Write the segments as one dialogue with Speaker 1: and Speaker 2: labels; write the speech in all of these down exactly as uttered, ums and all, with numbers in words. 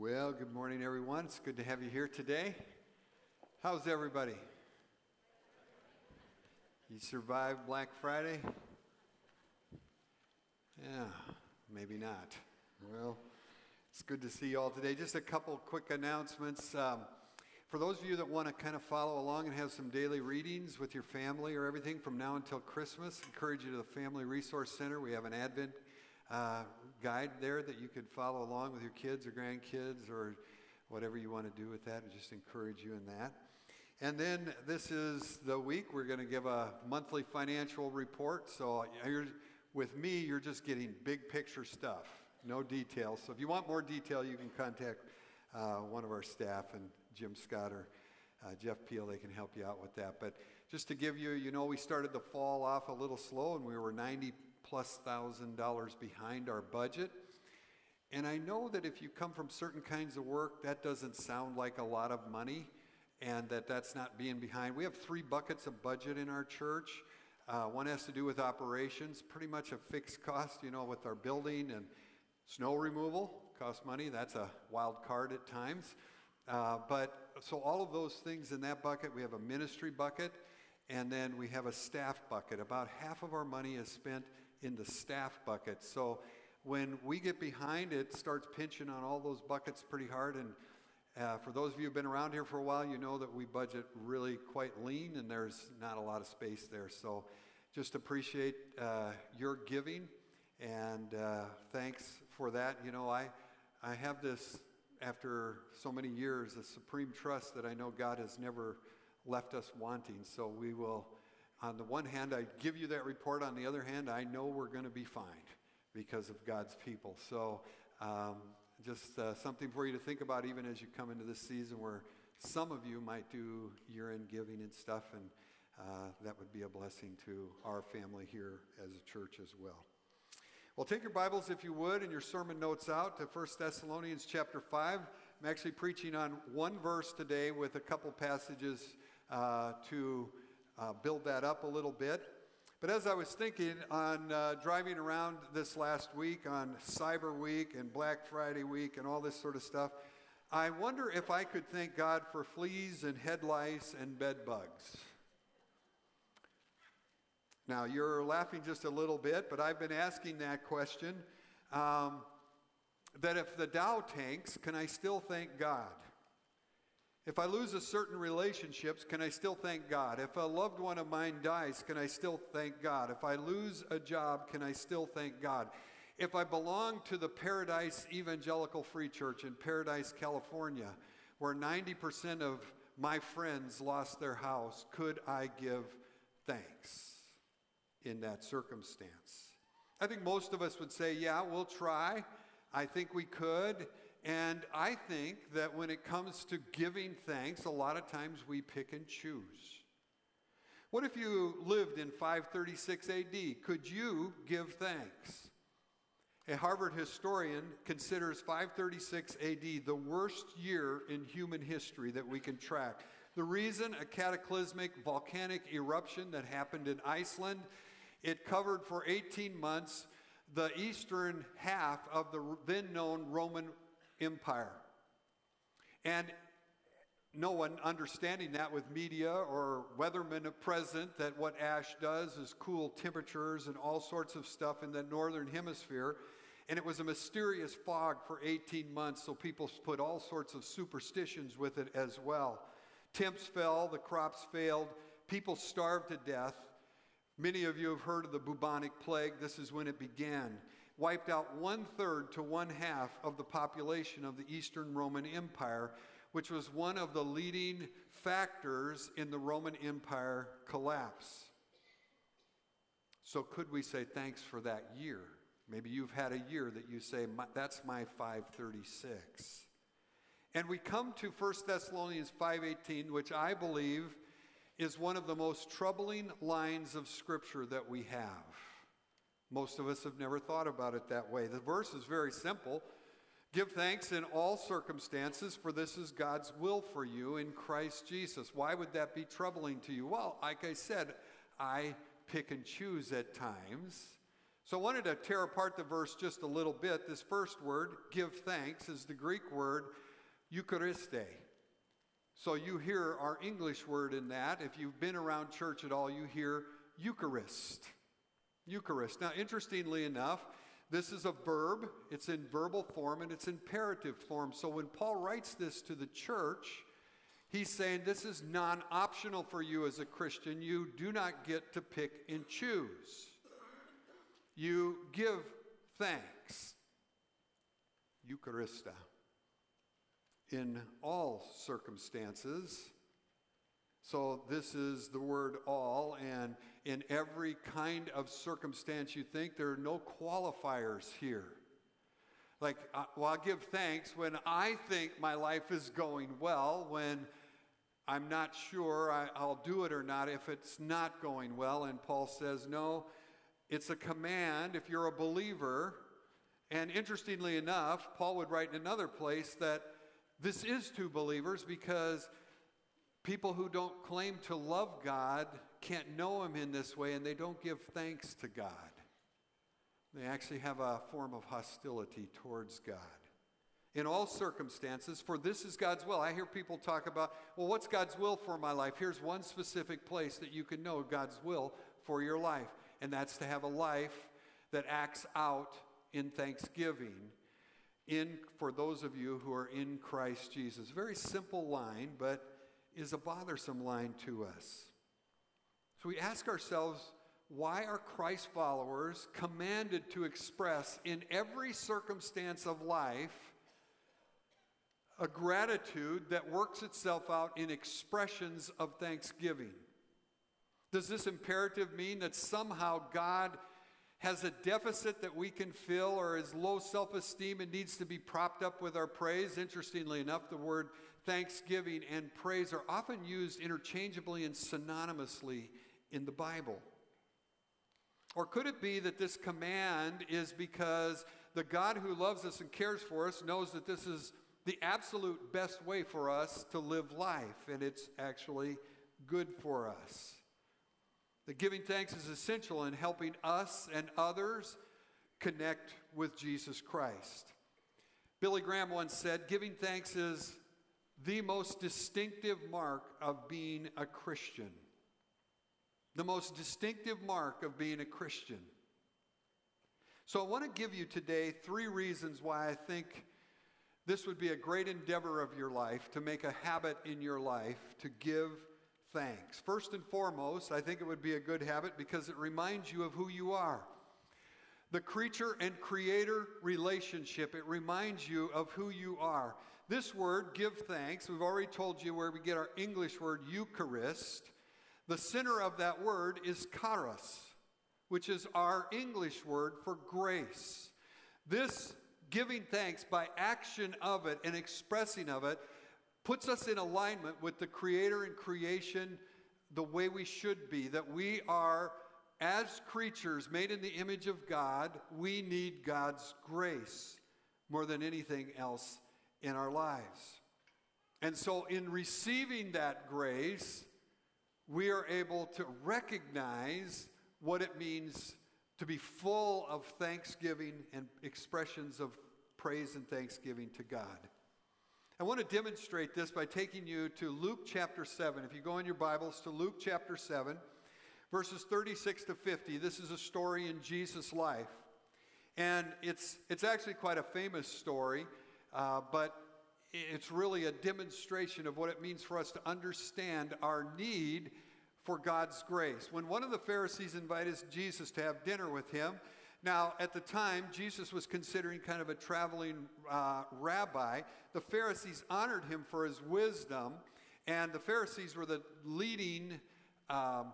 Speaker 1: Well, good morning, everyone. It's good to have you here today. How's everybody? You survived Black Friday? Yeah, maybe not. Well, it's good to see you all today. Just a couple quick announcements. Um, for those of you that want to kind of follow along and have some daily readings with your family or everything from now until Christmas, I encourage you to the Family Resource Center. We have an Advent uh, guide there that you could follow along with your kids or grandkids or whatever you want to do with that, and just encourage you in that. And then this is the week we're going to give a monthly financial report. So you're, with me, you're just getting big picture stuff, no details. So if you want more detail, you can contact uh, one of our staff, and Jim Scott or uh, Jeff Peel, they can help you out with that. But just to give you, you know, we started the fall off a little slow, and we were ninety plus thousand dollars behind our budget. And I know that if you come from certain kinds of work, that doesn't sound like a lot of money, and that that's not being behind. We have three buckets of budget in our church. Uh, one has to do with operations, pretty much a fixed cost, you know, with our building, and snow removal costs money. That's a wild card at times. Uh, but so all of those things in that bucket. We have a ministry bucket, and then we have a staff bucket. About half of our money is spent in the staff bucket. So when we get behind, it starts pinching on all those buckets pretty hard. And uh, for those of you who've been around here for a while, you know that we budget really quite lean, and there's not a lot of space there. So just appreciate uh, your giving, and uh, thanks for that. You know, I, I have this, after so many years, a supreme trust that I know God has never left us wanting. So we will, on the one hand, I give you that report. On the other hand, I know we're going to be fine because of God's people. So um, just uh, something for you to think about, even as you come into this season where some of you might do year-end giving and stuff, and uh, that would be a blessing to our family here as a church as well. Well, take your Bibles, if you would, and your sermon notes out to First Thessalonians chapter five. I'm actually preaching on one verse today with a couple passages uh, to uh, build that up a little bit. But as I was thinking on uh, driving around this last week on Cyber Week and Black Friday week and all this sort of stuff, I wonder if I could thank God for fleas and head lice and bed bugs. Now, you're laughing just a little bit, but I've been asking that question, um, that if the Dow tanks, can I still thank God? If I lose a certain relationships, can I still thank God? If a loved one of mine dies, can I still thank God? If I lose a job, can I still thank God? If I belong to the Paradise Evangelical Free Church in Paradise, California, where ninety percent of my friends lost their house, could I give thanks in that circumstance? I think most of us would say, yeah, we'll try. I think we could. And I think that when it comes to giving thanks, a lot of times we pick and choose. What if you lived in five thirty-six A D? Could you give thanks? A Harvard historian considers five thirty-six A D the worst year in human history that we can track. The reason, a cataclysmic volcanic eruption that happened in Iceland. It covered for eighteen months the eastern half of the then known Roman Empire. And no one understanding that with media or weathermen present, that what ash does is cool temperatures and all sorts of stuff in the northern hemisphere. And it was a mysterious fog for eighteen months, so people put all sorts of superstitions with it as well. Temps fell, the crops failed, people starved to death. Many of you have heard of the bubonic plague. This is when it began. Wiped out one-third to one-half of the population of the Eastern Roman Empire, which was one of the leading factors in the Roman Empire collapse. So could we say thanks for that year? Maybe you've had a year that you say, that's my five thirty-six. And we come to First Thessalonians five eighteen, which I believe is one of the most troubling lines of Scripture that we have. Most of us have never thought about it that way. The verse is very simple. Give thanks in all circumstances, for this is God's will for you in Christ Jesus. Why would that be troubling to you? Well, like I said, I pick and choose at times So I wanted to tear apart the verse just a little bit. This first word, give thanks, is the Greek word Euchariste. So you hear our English word in that. If you've been around church at all, you hear Eucharist. Eucharist. Now, interestingly enough, this is a verb. It's in verbal form and it's imperative form. So when Paul writes this to the church, he's saying this is non-optional for you as a Christian. You do not get to pick and choose. You give thanks, Eucharista, in all circumstances. So this is the word all, and in every kind of circumstance you think, there are no qualifiers here. Like, uh, well, I'll give thanks when I think my life is going well, when I'm not sure I, I'll do it or not if it's not going well. And Paul says, no, it's a command if you're a believer. And interestingly enough, Paul would write in another place that this is to believers because people who don't claim to love God can't know him in this way, and they don't give thanks to God. They actually have a form of hostility towards God. In all circumstances, for this is God's will. I hear people talk about, well, what's God's will for my life? Here's one specific place that you can know God's will for your life, and that's to have a life that acts out in thanksgiving in for those of you who are in Christ Jesus. Very simple line, but is a bothersome line to us. So we ask ourselves, why are Christ followers commanded to express in every circumstance of life a gratitude that works itself out in expressions of thanksgiving? Does this imperative mean that somehow God has a deficit that we can fill, or is low self-esteem and needs to be propped up with our praise? Interestingly enough, the word thanksgiving and praise are often used interchangeably and synonymously in the Bible. Or could it be that this command is because the God who loves us and cares for us knows that this is the absolute best way for us to live life, and it's actually good for us? That giving thanks is essential in helping us and others connect with Jesus Christ. Billy Graham once said, giving thanks is the most distinctive mark of being a Christian. The most distinctive mark of being a Christian. So I want to give you today three reasons why I think this would be a great endeavor of your life, to make a habit in your life to give thanks. First and foremost, I think it would be a good habit because it reminds you of who you are. The creature and creator relationship, it reminds you of who you are. This word, give thanks, we've already told you where we get our English word Eucharist. The center of that word is charis, which is our English word for grace. This giving thanks by action of it and expressing of it puts us in alignment with the Creator and creation the way we should be, that we are, as creatures made in the image of God, we need God's grace more than anything else in our lives. And so in receiving that grace, we are able to recognize what it means to be full of thanksgiving and expressions of praise and thanksgiving to God. I want to demonstrate this by taking you to Luke chapter seven. If you go in your Bibles to Luke chapter seven, verses thirty-six to fifty, this is a story in Jesus' life. And it's, it's actually quite a famous story, uh, but it's really a demonstration of what it means for us to understand our need for God's grace. When one of the Pharisees invited Jesus to have dinner with him, now at the time Jesus was considering kind of a traveling uh, rabbi. The Pharisees honored him for his wisdom, and the Pharisees were the leading um,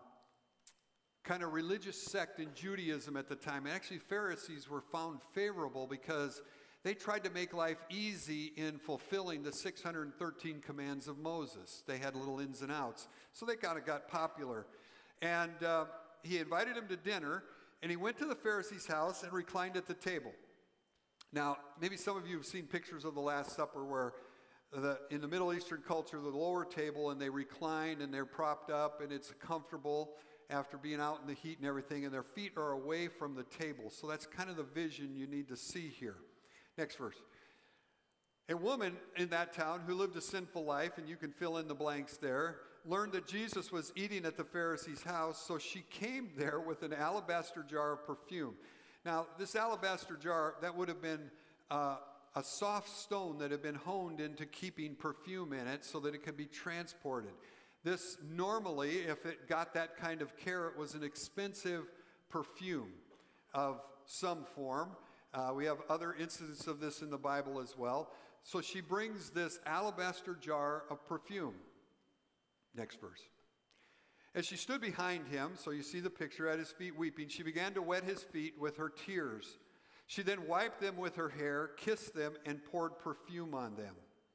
Speaker 1: kind of religious sect in Judaism at the time. And actually Pharisees were found favorable because they tried to make life easy in fulfilling the six hundred thirteen commands of Moses. They had little ins and outs. So they kind of got popular. And uh, he invited him to dinner, and he went to the Pharisee's house and reclined at the table. Now, maybe some of you have seen pictures of the Last Supper where the, in the Middle Eastern culture, the lower table, and they recline and they're propped up and it's comfortable. after being out in the heat and everything, and their feet are away from the table. So that's kind of the vision you need to see here. Next verse. A woman in that town who lived a sinful life, and you can fill in the blanks there, learned that Jesus was eating at the Pharisee's house, so she came there with an alabaster jar of perfume. Now, this alabaster jar, that would have been uh, a soft stone that had been honed into keeping perfume in it so that it could be transported. This normally, if it got that kind of care, it was an expensive perfume of some form. Uh, we have other instances of this in the Bible as well. So she brings this alabaster jar of perfume. Next verse. As she stood behind him, so you see the picture, at his feet weeping, she began to wet his feet with her tears. She then wiped them with her hair, kissed them, and poured perfume on them.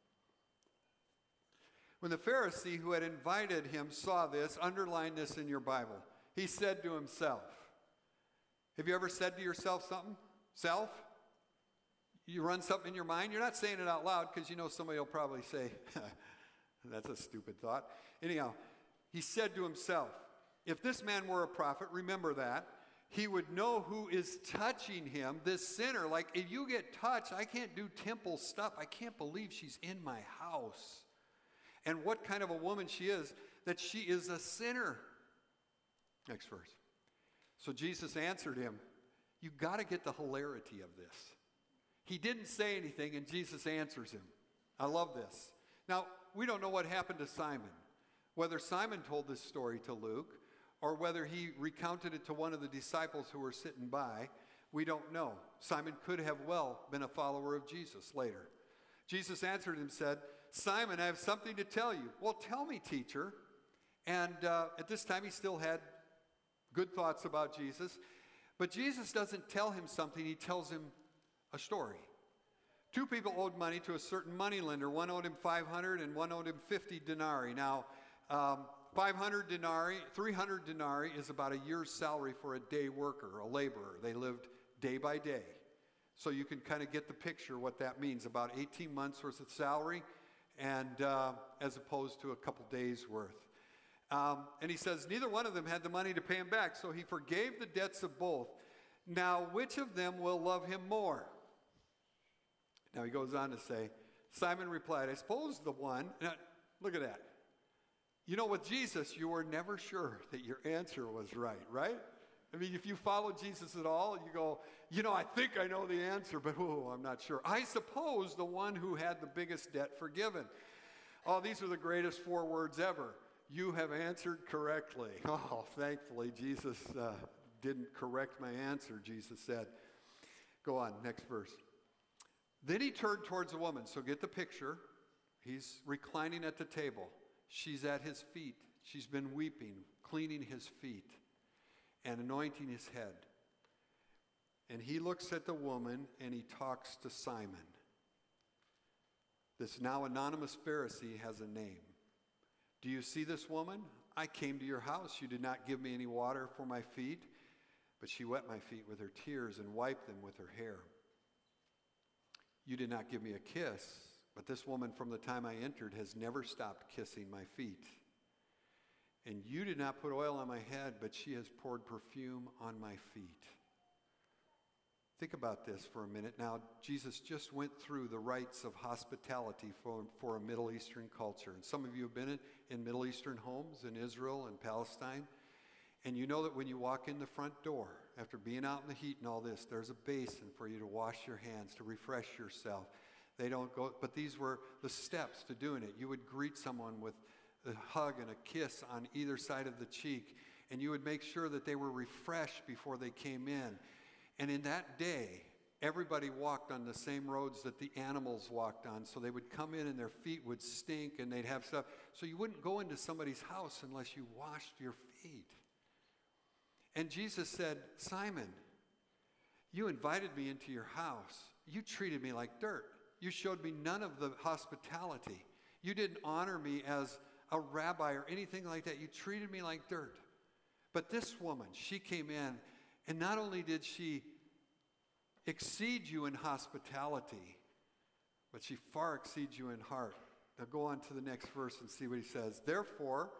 Speaker 1: When the Pharisee who had invited him saw this, underline this in your Bible, he said to himself. Have you ever said to yourself something? Self? You run something in your mind? You're not saying it out loud because you know somebody will probably say, that's a stupid thought. Anyhow, he said to himself, if this man were a prophet, remember that, he would know who is touching him, this sinner. Like, if you get touched, I can't do temple stuff. I can't believe she's in my house. And what kind of a woman she is, that she is a sinner. Next verse. So Jesus answered him, you got to get the hilarity of this. He didn't say anything, and Jesus answers him. I love this. Now, we don't know what happened to Simon. Whether Simon told this story to Luke, or whether he recounted it to one of the disciples who were sitting by, we don't know. Simon could have well been a follower of Jesus later. Jesus answered him and said, Simon, I have something to tell you. Well, tell me, teacher. And uh, at this time, he still had good thoughts about Jesus. But Jesus doesn't tell him something. He tells him a story. Two people owed money to a certain moneylender. One owed him five hundred and one owed him fifty denarii. Now, um, five hundred denarii, three hundred denarii is about a year's salary for a day worker, a laborer. They lived day by day. So you can kind of get the picture what that means. About eighteen months worth of salary, and uh, as opposed to a couple days worth. Um, and he says, neither one of them had the money to pay him back, so he forgave the debts of both. Now, which of them will love him more? Now, he goes on to say, Simon replied, I suppose the one. Now, look at that. You know, with Jesus, you were never sure that your answer was right, right? I mean, if you follow Jesus at all, you go, you know, I think I know the answer, but oh, I'm not sure. I suppose the one who had the biggest debt forgiven. Oh, these are the greatest four words ever. You have answered correctly. Oh, thankfully, Jesus uh, didn't correct my answer, Jesus said. Go on, next verse. Then he turned towards the woman. So get the picture. He's reclining at the table. She's at his feet. She's been weeping, cleaning his feet, and anointing his head. And he looks at the woman, and he talks to Simon. This now anonymous Pharisee has a name. Do you see this woman? I came to your house. You did not give me any water for my feet, but she wet my feet with her tears and wiped them with her hair. You did not give me a kiss, but this woman from the time I entered has never stopped kissing my feet. And you did not put oil on my head, but she has poured perfume on my feet. Think about this for a minute. Now, Jesus just went through the rites of hospitality for, for a Middle Eastern culture. And some of you have been in, in Middle Eastern homes in Israel and Palestine. And you know that when you walk in the front door, after being out in the heat and all this, there's a basin for you to wash your hands, to refresh yourself. They don't go, but these were the steps to doing it. You would greet someone with a hug and a kiss on either side of the cheek, and you would make sure that they were refreshed before they came in. And in that day, everybody walked on the same roads that the animals walked on, so they would come in and their feet would stink and they'd have stuff. So you wouldn't go into somebody's house unless you washed your feet. And Jesus said, Simon, you invited me into your house. You treated me like dirt. You showed me none of the hospitality. You didn't honor me as a rabbi or anything like that. You treated me like dirt. But this woman, she came in, and not only did she exceed you in hospitality, but she far exceeds you in heart. Now go on to the next verse and see what he says. Therefore,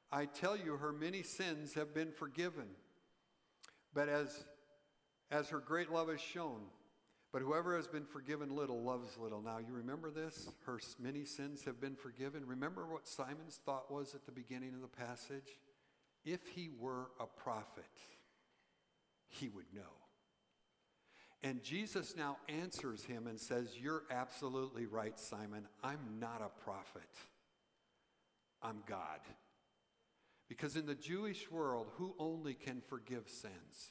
Speaker 1: I tell you, her many sins have been forgiven. But as, as her great love is shown, but whoever has been forgiven little loves little. Now, you remember this? Her many sins have been forgiven. Remember what Simon's thought was at the beginning of the passage? If he were a prophet, he would know. And Jesus now answers him and says, you're absolutely right, Simon. I'm not a prophet. I'm God. Because in the Jewish world, who only can forgive sins?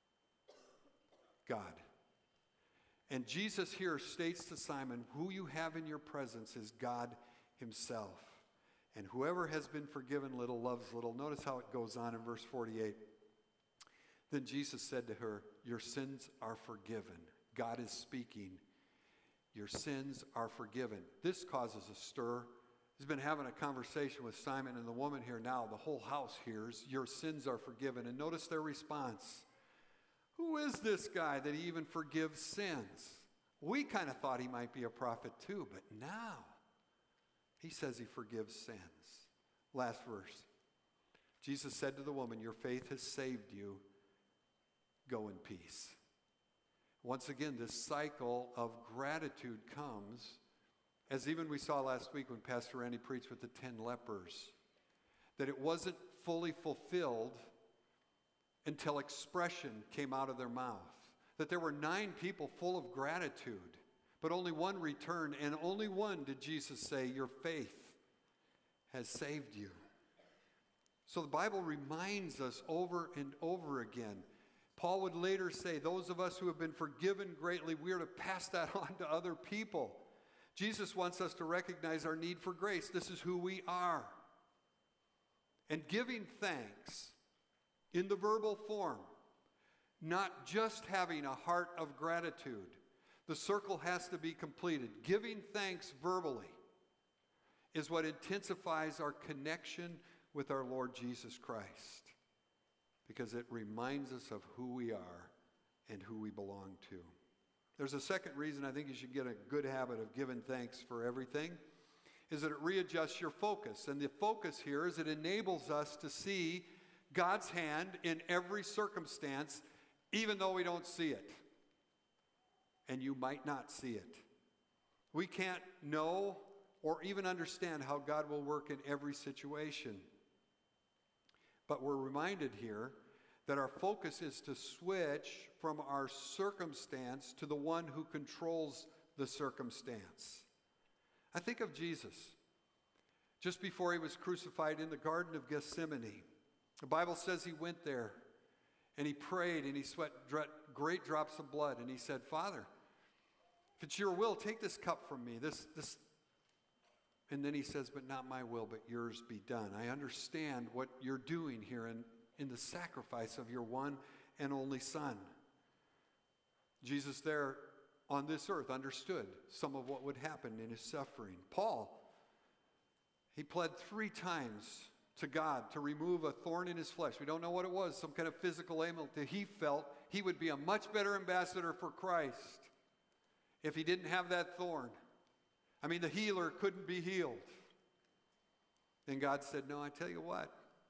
Speaker 1: God. And Jesus here states to Simon, who you have in your presence is God himself. And whoever has been forgiven little loves little. Notice how it goes on in verse forty-eight. Then Jesus said to her, your sins are forgiven. God is speaking. Your sins are forgiven. This causes a stir. He's been having a conversation with Simon and the woman here now. The whole house hears, your sins are forgiven. And notice their response. Who is this guy that he even forgives sins? We kind of thought he might be a prophet too, but now he says he forgives sins. Last verse. Jesus said to the woman, your faith has saved you. Go in peace. Once again, this cycle of gratitude comes, as even we saw last week when Pastor Randy preached with the ten lepers, that it wasn't fully fulfilled until expression came out of their mouth. That there were nine people full of gratitude, but only one returned, and only one did Jesus say, your faith has saved you. So the Bible reminds us over and over again. Paul would later say, those of us who have been forgiven greatly, we are to pass that on to other people. Jesus wants us to recognize our need for grace. This is who we are. And giving thanks in the verbal form, not just having a heart of gratitude. The circle has to be completed. Giving thanks verbally is what intensifies our connection with our Lord Jesus Christ, because it reminds us of who we are and who we belong to. There's a second reason I think you should get a good habit of giving thanks for everything, is that it readjusts your focus. And the focus here is it enables us to see God's hand in every circumstance, even though we don't see it. And you might not see it. We can't know or even understand how God will work in every situation. But we're reminded here that our focus is to switch from our circumstance to the one who controls the circumstance. I think of Jesus. Just before he was crucified in the Garden of Gethsemane, the Bible says he went there and he prayed and he sweat great drops of blood. And he said, Father, if it's your will, take this cup from me. This, this. And then he says, but not my will, but yours be done. I understand what you're doing here in, in the sacrifice of your one and only Son. Jesus there on this earth understood some of what would happen in his suffering. Paul, he pled three times to God to remove a thorn in his flesh. We don't know what it was, some kind of physical ailment that he felt. He would be a much better ambassador for Christ if he didn't have that thorn. I mean, the healer couldn't be healed. And God said, no, I tell you what,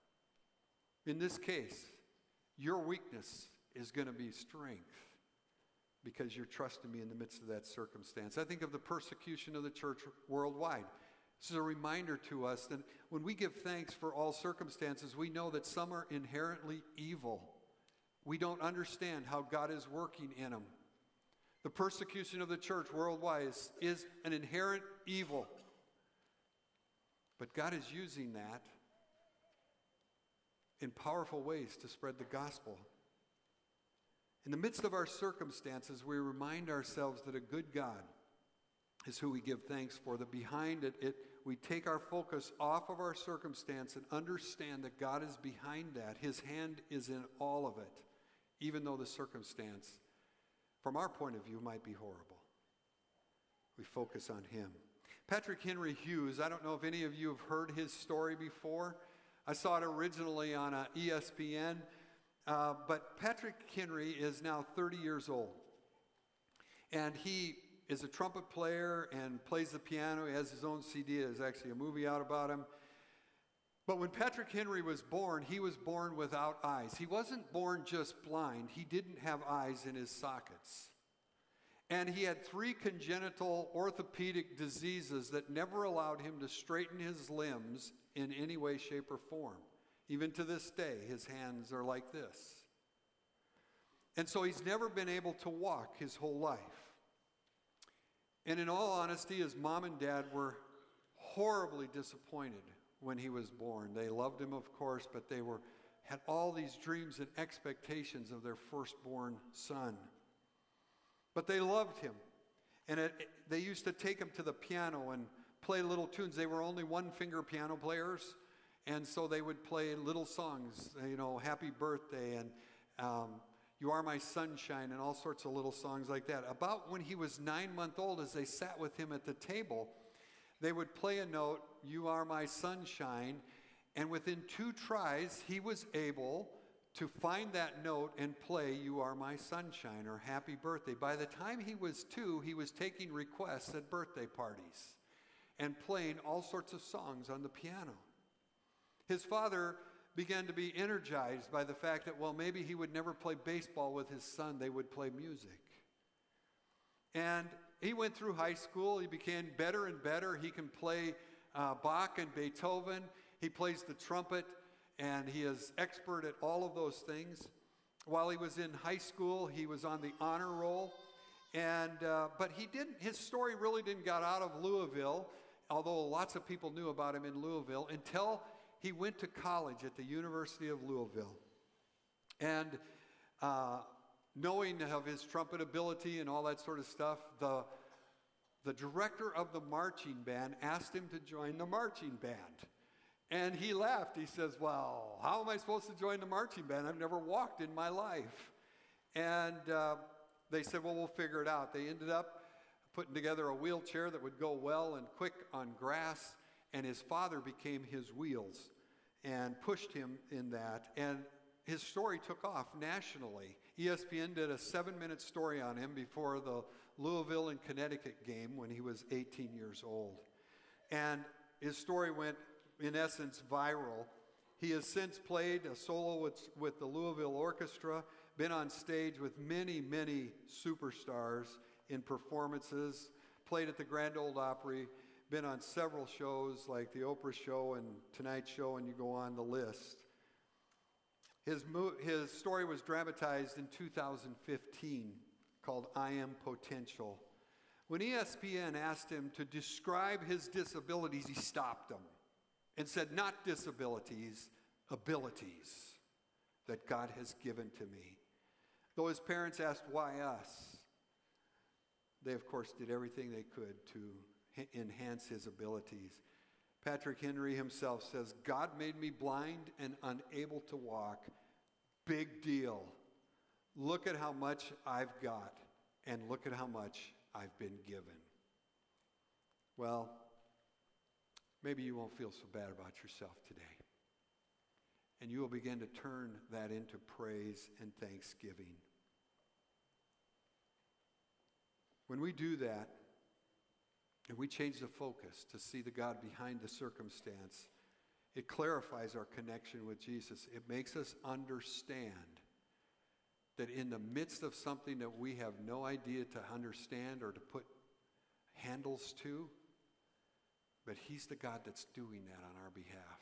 Speaker 1: in this case, your weakness is going to be strength because you're trusting me in the midst of that circumstance. I think of the persecution of the church worldwide. This is a reminder to us that when we give thanks for all circumstances, we know that some are inherently evil. We don't understand how God is working in them. The persecution of the church worldwide is, is an inherent evil. But God is using that in powerful ways to spread the gospel. In the midst of our circumstances, we remind ourselves that a good God is who we give thanks for, that behind it, it we take our focus off of our circumstance and understand that God is behind that. His hand is in all of it, even though the circumstance, from our point of view, might be horrible. We focus on him. Patrick Henry Hughes, I don't know if any of you have heard his story before. I saw it originally on a E S P N, uh, but Patrick Henry is now thirty years old. And he is a trumpet player and plays the piano. He has his own C D. There's actually a movie out about him. But when Patrick Henry was born, he was born without eyes. He wasn't born just blind. He didn't have eyes in his sockets. And he had three congenital orthopedic diseases that never allowed him to straighten his limbs in any way, shape, or form. Even to this day, his hands are like this. And so he's never been able to walk his whole life. And in all honesty, his mom and dad were horribly disappointed when he was born. They loved him, of course, but they were had all these dreams and expectations of their firstborn son. But they loved him. And it, it, they used to take him to the piano and play little tunes. They were only one-finger piano players, and so they would play little songs, you know, Happy Birthday and um, You Are My Sunshine and all sorts of little songs like that. About when he was nine months old, as they sat with him at the table, they would play a note, You Are My Sunshine, and within two tries, he was able to find that note and play You Are My Sunshine or Happy Birthday. By the time he was two, he was taking requests at birthday parties and playing all sorts of songs on the piano. His father began to be energized by the fact that, well, maybe he would never play baseball with his son. They would play music. And he went through high school. He became better and better. He can play uh, Bach and Beethoven. He plays the trumpet, and he is expert at all of those things. While he was in high school, he was on the honor roll. And uh, but he didn't. His story really didn't get out of Louisville, although lots of people knew about him in Louisville, until he went to college at the University of Louisville. And uh, knowing of his trumpet ability and all that sort of stuff, the, the director of the marching band asked him to join the marching band. And he laughed. He says, well, how am I supposed to join the marching band? I've never walked in my life. And uh, they said, well, we'll figure it out. They ended up putting together a wheelchair that would go well and quick on grass. And his father became his wheels and pushed him in that. And his story took off nationally. E S P N did a seven-minute story on him before the Louisville and Connecticut game when he was eighteen years old. And his story went, in essence, viral. He has since played a solo with, with the Louisville Orchestra, been on stage with many, many superstars in performances, played at the Grand Ole Opry, been on several shows like the Oprah Show and Tonight Show, and you go on the list. His, mo- his story was dramatized in two thousand fifteen called I Am Potential. When E S P N asked him to describe his disabilities, he stopped them and said, not disabilities, abilities that God has given to me. Though his parents asked, why us? They, of course, did everything they could to enhance his abilities. Patrick Henry himself says, God made me blind and unable to walk. Big deal. Look at how much I've got, and look at how much I've been given. Well, maybe you won't feel so bad about yourself today. And you will begin to turn that into praise and thanksgiving. When we do that, and we change the focus to see the God behind the circumstance, it clarifies our connection with Jesus. It makes us understand that in the midst of something that we have no idea to understand or to put handles to, but he's the God that's doing that on our behalf.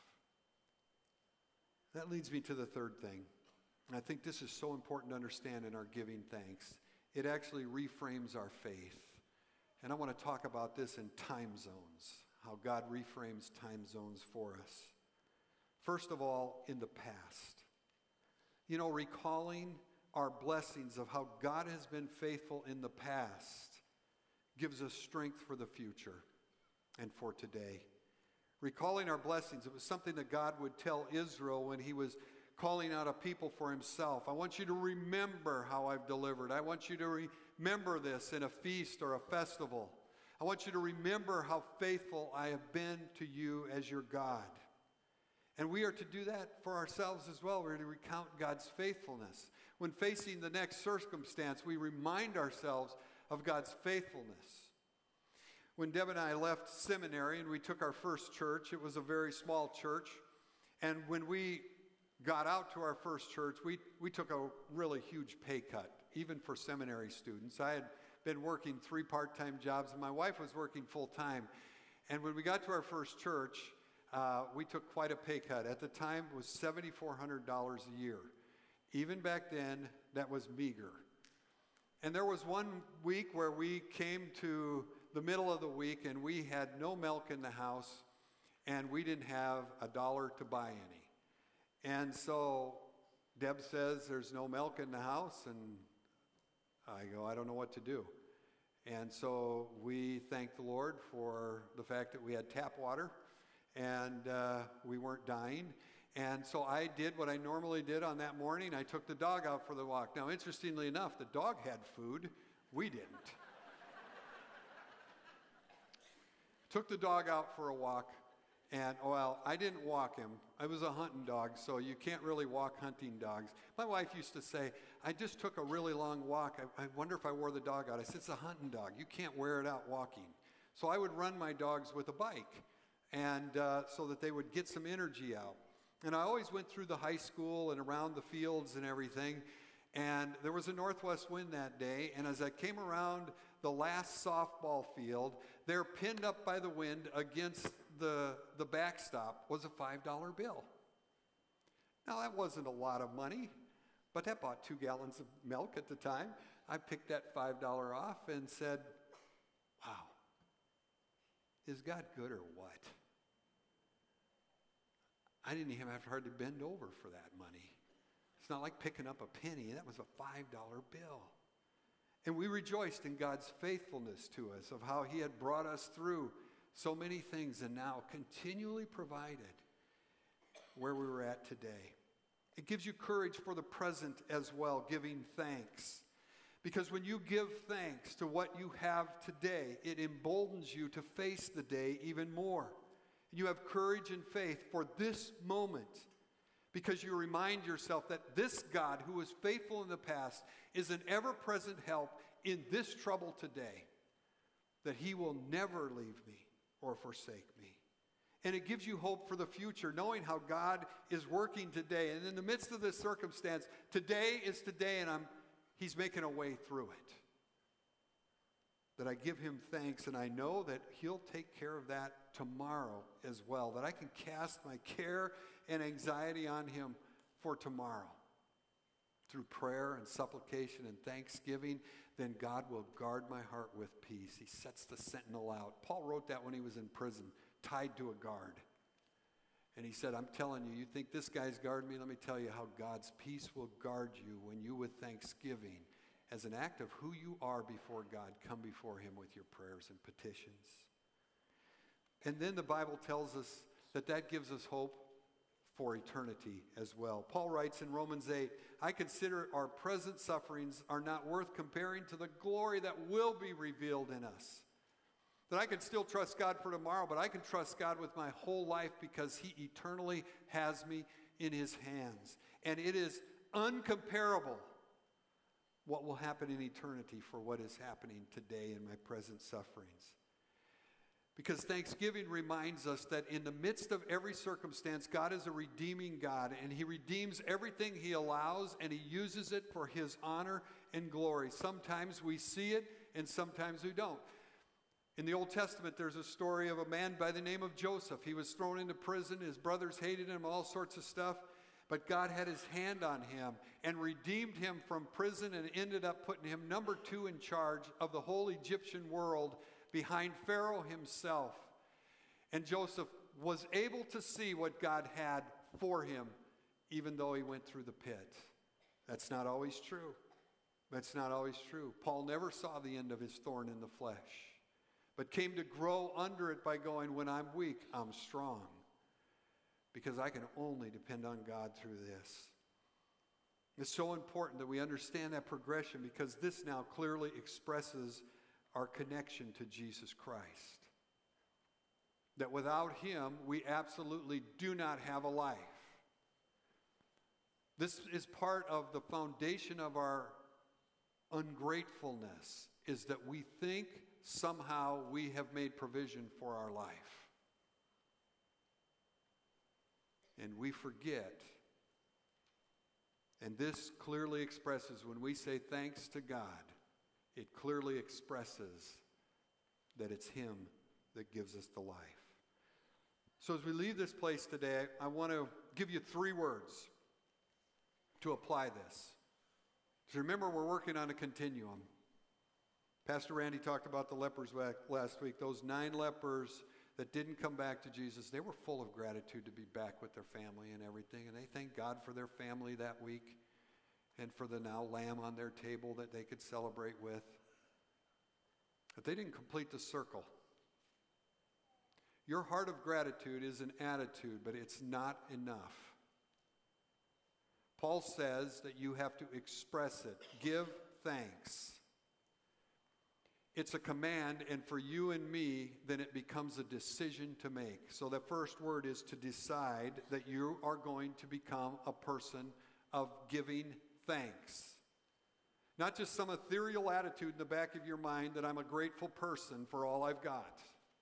Speaker 1: That leads me to the third thing. And I think this is so important to understand in our giving thanks. It actually reframes our faith. And I want to talk about this in time zones, how God reframes time zones for us. First of all, in the past. You know, recalling our blessings of how God has been faithful in the past gives us strength for the future and for today. Recalling our blessings, it was something that God would tell Israel when he was calling out a people for himself. I want you to remember how I've delivered. I want you to remember this in a feast or a festival. I want you to remember how faithful I have been to you as your God. And we are to do that for ourselves as well. We're to recount God's faithfulness. When facing the next circumstance, we remind ourselves of God's faithfulness. When Deb and I left seminary and we took our first church, it was a very small church. And when we got out to our first church, we, we took a really huge pay cut, even for seminary students. I had been working three part-time jobs, and my wife was working full-time. And when we got to our first church, uh, we took quite a pay cut. At the time, it was seven thousand four hundred dollars a year. Even back then, that was meager. And there was one week where we came to the middle of the week, and we had no milk in the house, and we didn't have a dollar to buy any. And so Deb says there's no milk in the house, and I go, I don't know what to do. And so we thank the Lord for the fact that we had tap water, and uh, we weren't dying. And so I did what I normally did on that morning. I took the dog out for the walk. Now, interestingly enough, the dog had food. We didn't. Took the dog out for a walk. And, well, I didn't walk him. I was a hunting dog, so you can't really walk hunting dogs. My wife used to say, I just took a really long walk. I, I wonder if I wore the dog out. I said, it's a hunting dog. You can't wear it out walking. So I would run my dogs with a bike, and uh, so that they would get some energy out. And I always went through the high school and around the fields and everything. And there was a northwest wind that day, and as I came around the last softball field, there pinned up by the wind against the, the backstop was a five dollar bill. Now, that wasn't a lot of money, but that bought two gallons of milk at the time. I picked that five dollars off and said, wow, is God good or what? I didn't even have to hardly bend over for that money. It's not like picking up a penny. That was a five dollar bill. And we rejoiced in God's faithfulness to us, of how he had brought us through so many things and now continually provided where we were at today. It gives you courage for the present as well, giving thanks. Because when you give thanks to what you have today, it emboldens you to face the day even more. You have courage and faith for this moment, because you remind yourself that this God, who was faithful in the past, is an ever-present help in this trouble today, that he will never leave me or forsake me. And it gives you hope for the future, knowing how God is working today. And in the midst of this circumstance, today is today, and I'm, he's making a way through it. That I give him thanks, and I know that he'll take care of that tomorrow as well, that I can cast my care and anxiety on him for tomorrow. Through prayer and supplication and thanksgiving, then God will guard my heart with peace. He sets the sentinel out. Paul wrote that when he was in prison, tied to a guard. And he said, I'm telling you, you think this guy's guarding me? Let me tell you how God's peace will guard you when you, with thanksgiving, as an act of who you are before God, come before him with your prayers and petitions. And then the Bible tells us that that gives us hope for eternity as well. Paul writes in Romans eight, I consider our present sufferings are not worth comparing to the glory that will be revealed in us. That I can still trust God for tomorrow, but I can trust God with my whole life because he eternally has me in his hands. And it is uncomparable what will happen in eternity for what is happening today in my present sufferings. Because Thanksgiving reminds us that in the midst of every circumstance, God is a redeeming God, and he redeems everything he allows, and he uses it for his honor and glory. Sometimes we see it, and sometimes we don't. In the Old Testament, there's a story of a man by the name of Joseph. He was thrown into prison. His brothers hated him, all sorts of stuff. But God had his hand on him and redeemed him from prison and ended up putting him number two in charge of the whole Egyptian world, behind Pharaoh himself. And Joseph was able to see what God had for him, even though he went through the pit. That's not always true. That's not always true. Paul never saw the end of his thorn in the flesh, but came to grow under it by going, when I'm weak, I'm strong. Because I can only depend on God through this. It's so important that we understand that progression, because this now clearly expresses our connection to Jesus Christ. That without him, we absolutely do not have a life. This is part of the foundation of our ungratefulness, is that we think somehow we have made provision for our life. and we forget. And this clearly expresses, when we say thanks to God, it clearly expresses that it's Him that gives us the life. So as we leave this place today, I want to give you three words to apply this. So remember, we're working on a continuum. Pastor Randy talked about the lepers last week. Those nine lepers that didn't come back to Jesus, they were full of gratitude to be back with their family and everything. And they thanked God for their family that week and for the now lamb on their table that they could celebrate with. But they didn't complete the circle. Your heart of gratitude is an attitude, but it's not enough. Paul says that you have to express it. Give thanks. It's a command, and for you and me, then it becomes a decision to make. So the first word is to decide that you are going to become a person of giving thanks. Not just some ethereal attitude in the back of your mind that I'm a grateful person for all I've got.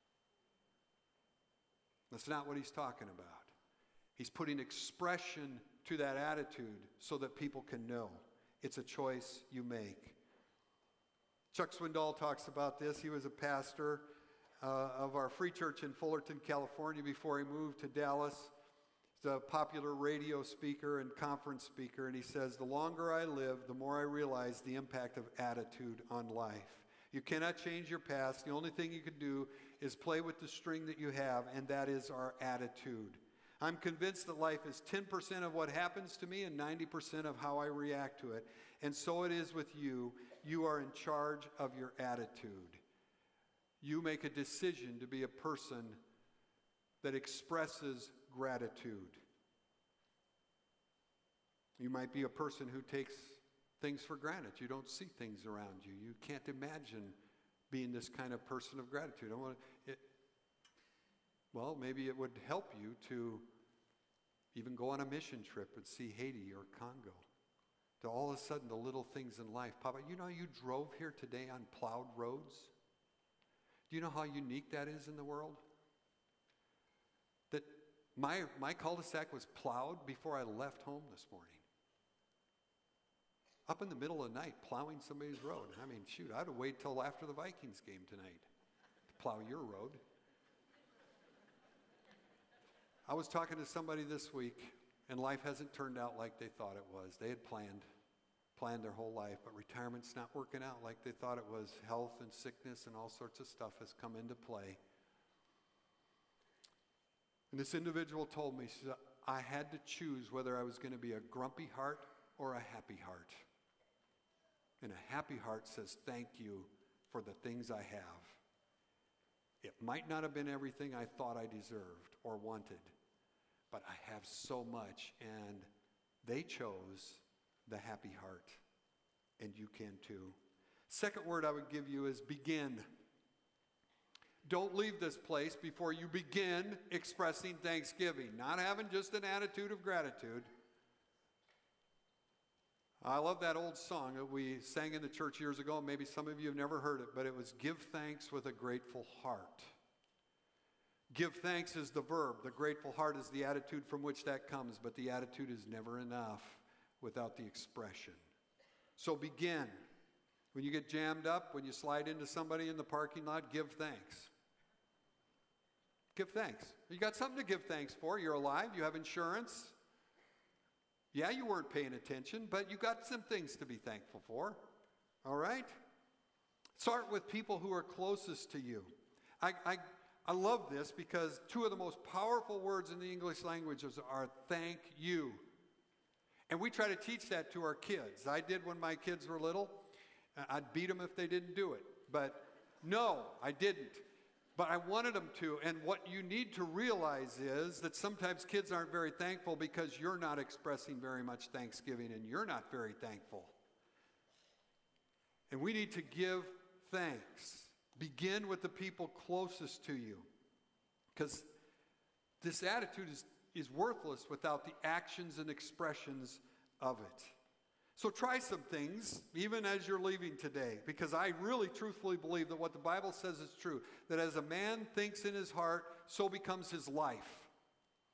Speaker 1: That's not what he's talking about. He's putting expression to that attitude so that people can know. It's a choice you make. Chuck Swindoll talks about this. He was a pastor uh, of our free church in Fullerton, California before he moved to Dallas. He's a popular radio speaker and conference speaker, and he says, the longer I live, the more I realize the impact of attitude on life. You cannot change your past. The only thing you can do is play with the string that you have, and that is our attitude. I'm convinced that life is ten percent of what happens to me and ninety percent of how I react to it. And so it is with you. You are in charge of your attitude. You make a decision to be a person that expresses gratitude. You might be a person who takes things for granted. You don't see things around you. You can't imagine being this kind of person of gratitude. I want to, it, well, maybe it would help you to even go on a mission trip and see Haiti or Congo. To all of a sudden, the little things in life pop up. You know, you drove here today on plowed roads. Do you know how unique that is in the world? That my, my cul-de-sac was plowed before I left home this morning. Up in the middle of the night, plowing somebody's road. I mean, shoot, I'd have waited till after the Vikings game tonight to plow your road. I was talking to somebody this week, and life hasn't turned out like they thought it was. They had planned, planned their whole life, but retirement's not working out like they thought it was. Health and sickness and all sorts of stuff has come into play. And this individual told me, she said, I had to choose whether I was going to be a grumpy heart or a happy heart. And a happy heart says, thank you for the things I have. It might not have been everything I thought I deserved or wanted, but I have so much, and they chose the happy heart, and you can too. Second word I would give you is begin. Don't leave this place before you begin expressing thanksgiving, not having just an attitude of gratitude. I love that old song that we sang in the church years ago. Maybe some of you have never heard it, but it was give thanks with a grateful heart. Give thanks is the verb. The grateful heart is the attitude from which that comes, but the attitude is never enough without the expression. So begin. When you get jammed up, when you slide into somebody in the parking lot, give thanks. Give thanks. You got something to give thanks for. You're alive. You have insurance. Yeah, you weren't paying attention, but you got some things to be thankful for. All right? Start with people who are closest to you. I, I, I love this because two of the most powerful words in the English language are thank you. And we try to teach that to our kids. I did when my kids were little. I'd beat them if they didn't do it. But no, I didn't. But I wanted them to. And what you need to realize is that sometimes kids aren't very thankful because you're not expressing very much thanksgiving and you're not very thankful. And we need to give thanks. Begin with the people closest to you. Because this attitude is, is worthless without the actions and expressions of it. So try some things, even as you're leaving today, because I really truthfully believe that what the Bible says is true, that as a man thinks in his heart, so becomes his life.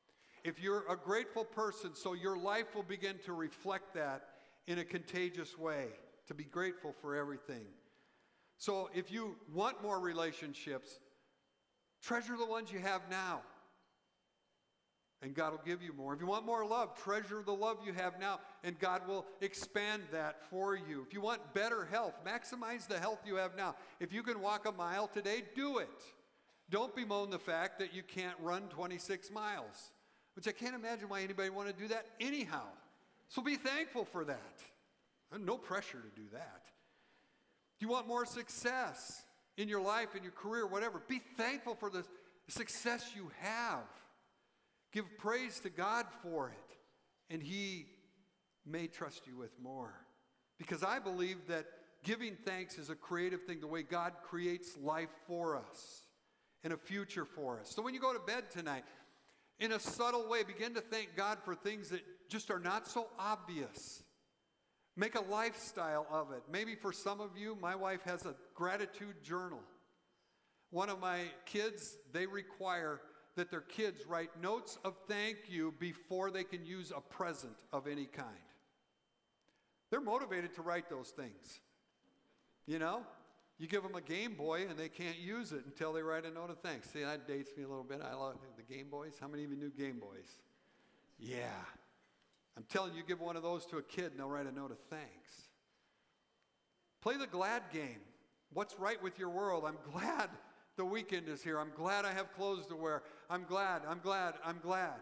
Speaker 1: if you're a grateful person, so your life will begin to reflect that in a contagious way, to be grateful for everything. So if you want more relationships, treasure the ones you have now, and God will give you more. If you want more love, treasure the love you have now, and God will expand that for you. If you want better health, maximize the health you have now. If you can walk a mile today, do it. Don't bemoan the fact that you can't run twenty-six miles, which I can't imagine why anybody would want to do that anyhow. So be thankful for that. No pressure to do that. If you want more success in your life, in your career, whatever, be thankful for the success you have. Give praise to God for it, and He may trust you with more. Because I believe that giving thanks is a creative thing, the way God creates life for us and a future for us. So when you go to bed tonight, in a subtle way, begin to thank God for things that just are not so obvious. Make a lifestyle of it. Maybe for some of you, my wife has a gratitude journal. One of my kids, they require that their kids write notes of thank you before they can use a present of any kind. They're motivated to write those things. You know? You give them a Game Boy and they can't use it until they write a note of thanks. See, that dates me a little bit. I love the Game Boys. How many of you knew Game Boys? Yeah. I'm telling you, give one of those to a kid and they'll write a note of thanks. Play the glad game. What's right with your world? I'm glad the weekend is here. I'm glad I have clothes to wear. I'm glad, I'm glad, I'm glad.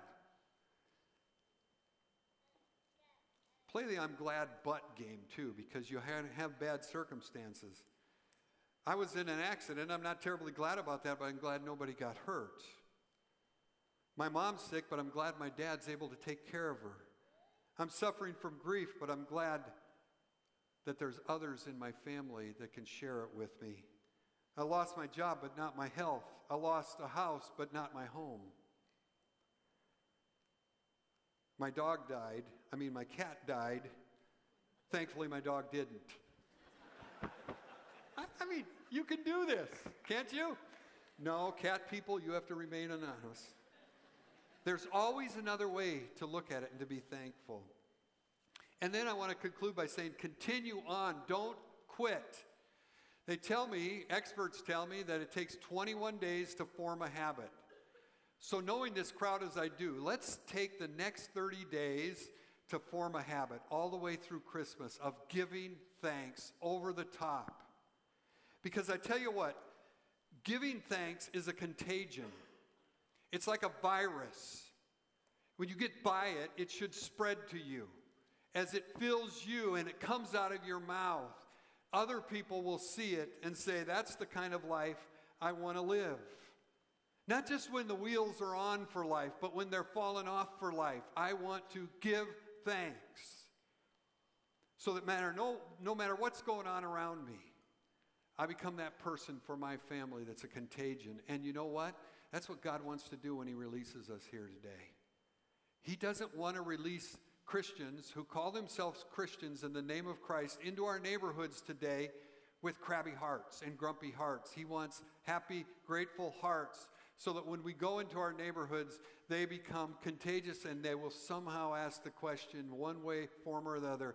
Speaker 1: Play the I'm glad but game too, because you have bad circumstances. I was in an accident. I'm not terribly glad about that, but I'm glad nobody got hurt. My mom's sick, but I'm glad my dad's able to take care of her. I'm suffering from grief, but I'm glad that there's others in my family that can share it with me. I lost my job, but not my health. I lost a house, but not my home. My dog died. I mean, my cat died. Thankfully, my dog didn't. I, I mean, you can do this, can't you? No, cat people, you have to remain anonymous. There's always another way to look at it and to be thankful. And then I want to conclude by saying, continue on. Don't quit. They tell me, experts tell me, that it takes twenty-one days to form a habit. So knowing this crowd as I do, let's take the next thirty days to form a habit all the way through Christmas of giving thanks over the top. Because I tell you what, giving thanks is a contagion. It's like a virus. When you get by it, it should spread to you. As it fills you and it comes out of your mouth, other people will see it and say, that's the kind of life I want to live. Not just when the wheels are on for life, but when they're falling off for life. I want to give thanks. So that matter, no, no matter what's going on around me, I become that person for my family that's a contagion. And you know what? That's what God wants to do when He releases us here today. He doesn't want to release Christians who call themselves Christians in the name of Christ into our neighborhoods today with crabby hearts and grumpy hearts. He wants happy, grateful hearts so that when we go into our neighborhoods, they become contagious and they will somehow ask the question one way, form, or the other,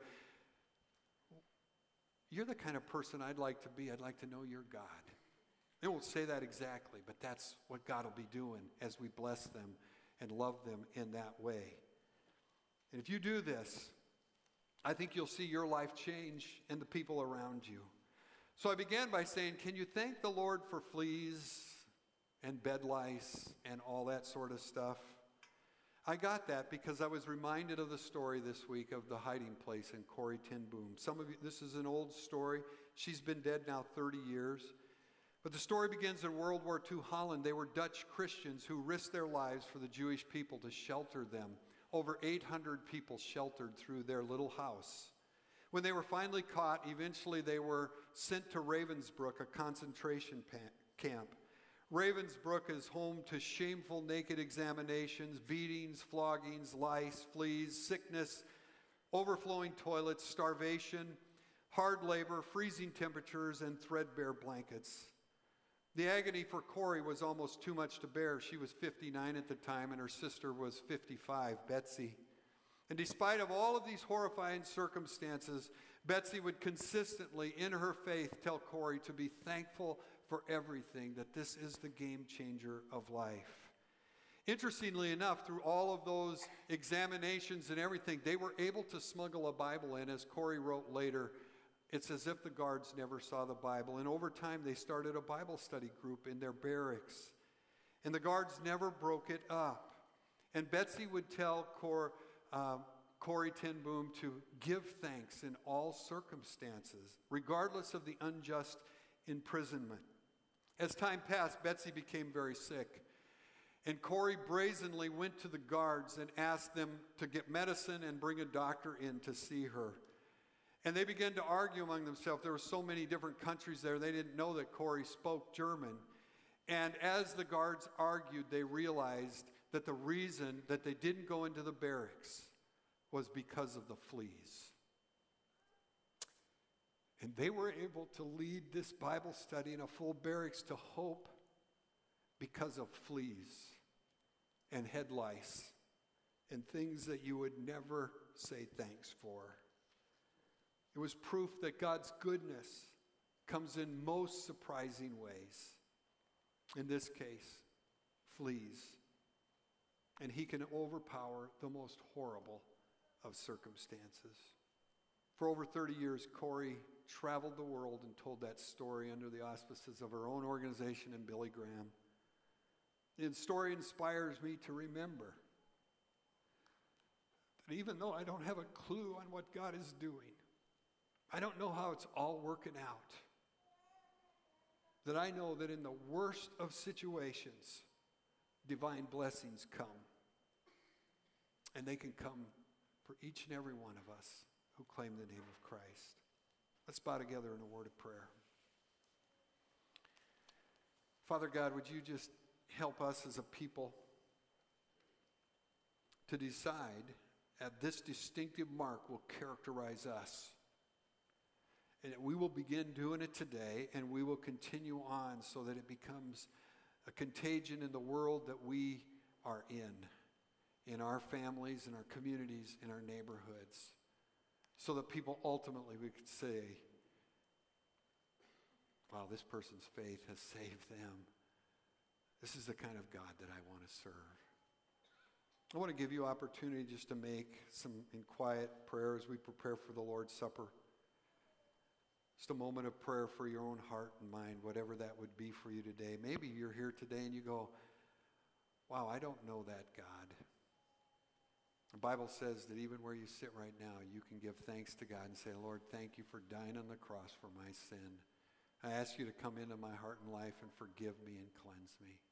Speaker 1: you're the kind of person I'd like to be. I'd like to know your God. They won't say that exactly, but that's what God will be doing as we bless them and love them in that way. And if you do this, I think you'll see your life change and the people around you. So I began by saying, can you thank the Lord for fleas and bed lice and all that sort of stuff? I got that because I was reminded of the story this week of the hiding place in Corrie ten Boom. Some of you, this is an old story. She's been dead now thirty years. But the story begins in World War Two Holland. They were Dutch Christians who risked their lives for the Jewish people to shelter them. Over eight hundred people sheltered through their little house. When they were finally caught, eventually they were sent to Ravensbrück, a concentration camp. Ravensbrück is home to shameful naked examinations, beatings, floggings, lice, fleas, sickness, overflowing toilets, starvation, hard labor, freezing temperatures, and threadbare blankets. The agony for Corrie was almost too much to bear. She was fifty-nine at the time, and her sister was fifty-five, Betsy. And despite of all of these horrifying circumstances, Betsy would consistently, in her faith, tell Corrie to be thankful for everything, that this is the game changer of life. Interestingly enough, through all of those examinations and everything, they were able to smuggle a Bible in. As Corrie wrote later, it's as if the guards never saw the Bible. And over time, they started a Bible study group in their barracks. And the guards never broke it up. And Betsy would tell Cor, uh, Corrie ten Boom to give thanks in all circumstances, regardless of the unjust imprisonment. As time passed, Betsy became very sick. And Corrie brazenly went to the guards and asked them to get medicine and bring a doctor in to see her. And they began to argue among themselves. There were so many different countries there, they didn't know that Corrie spoke German. And as the guards argued, they realized that the reason that they didn't go into the barracks was because of the fleas. And they were able to lead this Bible study in a full barracks to hope because of fleas and head lice and things that you would never say thanks for. It was proof that God's goodness comes in most surprising ways. In this case, fleas. And he can overpower the most horrible of circumstances. For over thirty years, Corrie traveled the world and told that story under the auspices of her own organization and Billy Graham. The story inspires me to remember that even though I don't have a clue on what God is doing, I don't know how it's all working out, that I know that in the worst of situations, divine blessings come. And they can come for each and every one of us who claim the name of Christ. Let's bow together in a word of prayer. Father God, would you just help us as a people to decide that this distinctive mark will characterize us. And that we will begin doing it today, and we will continue on so that it becomes a contagion in the world that we are in, in our families, in our communities, in our neighborhoods, so that people ultimately we could say, wow, this person's faith has saved them. This is the kind of God that I want to serve. I want to give you opportunity just to make some in quiet prayer as we prepare for the Lord's Supper. Just a moment of prayer for your own heart and mind, whatever that would be for you today. Maybe you're here today and you go, wow, I don't know that God. The Bible says that even where you sit right now, you can give thanks to God and say, Lord, thank you for dying on the cross for my sin. I ask you to come into my heart and life and forgive me and cleanse me.